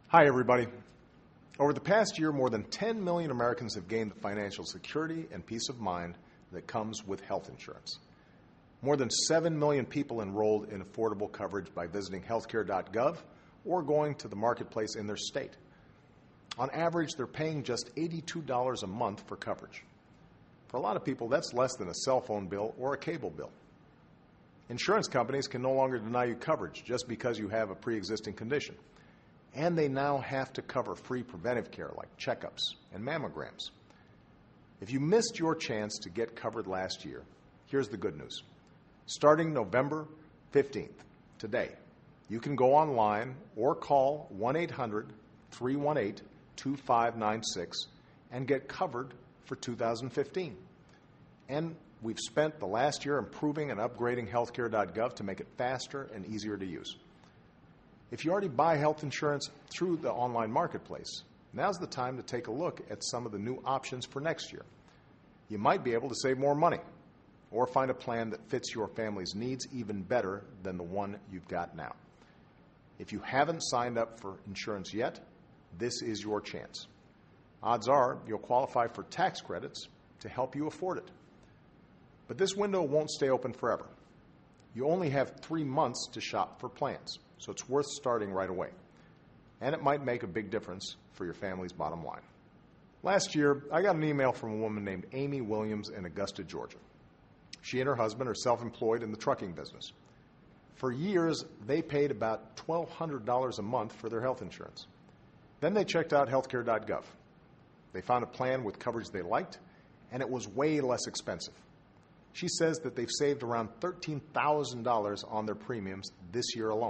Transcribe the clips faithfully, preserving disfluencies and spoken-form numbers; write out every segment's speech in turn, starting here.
Hi, everybody. Over the past year, more than ten million Americans have gained the financial security and peace of mind that comes with health insurance. More than seven million people enrolled in affordable coverage by visiting healthcare dot gov or going to the marketplace in their state. On average, they're paying just eighty-two dollars a month for coverage. For a lot of people, that's less than a cell phone bill or a cable bill. Insurance companies can no longer deny you coverage just because you have a pre-existing condition. And they now have to cover free preventive care like checkups and mammograms. If you missed your chance to get covered last year, here's the good news. Starting November fifteenth, today, you can go online or call one eight hundred, three one eight, two five nine six and get covered for two thousand fifteen. And we've spent the last year improving and upgrading healthcare dot gov to make it faster and easier to use. If you already buy health insurance through the online marketplace, now's the time to take a look at some of the new options for next year. You might be able to save more money or find a plan that fits your family's needs even better than the one you've got now. If you haven't signed up for insurance yet, this is your chance. Odds are you'll qualify for tax credits to help you afford it. But this window won't stay open forever. You only have three months to shop for plans, so it's worth starting right away. And it might make a big difference for your family's bottom line. Last year, I got an email from a woman named Amy Williams in Augusta, Georgia. She and her husband are self-employed in the trucking business. For years, they paid about twelve hundred dollars a month for their health insurance. Then they checked out healthcare dot gov. They found a plan with coverage they liked, and it was way less expensive. She says that they've saved around thirteen thousand dollars on their premiums this year alone.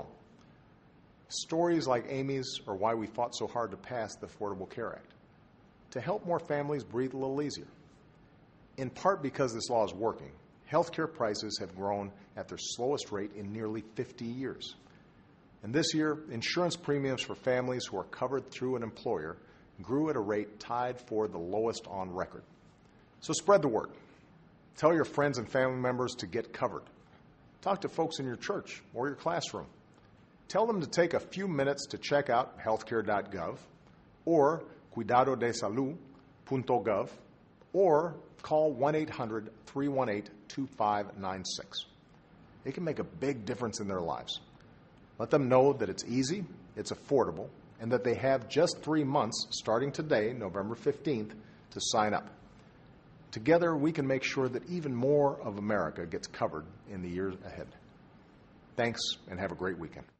Stories like Amy's are why we fought so hard to pass the Affordable Care Act, to help more families breathe a little easier. In part because this law is working, healthcare prices have grown at their slowest rate in nearly fifty years. And this year, insurance premiums for families who are covered through an employer grew at a rate tied for the lowest on record. So spread the word. Tell your friends and family members to get covered. Talk to folks in your church or your classroom. Tell them to take a few minutes to check out healthcare dot gov or cuidado de salud dot gov or call one eight hundred, three one eight, two five nine six. It can make a big difference in their lives. Let them know that it's easy, it's affordable, and that they have just three months starting today, November fifteenth, to sign up. Together, we can make sure that even more of America gets covered in the years ahead. Thanks, and have a great weekend.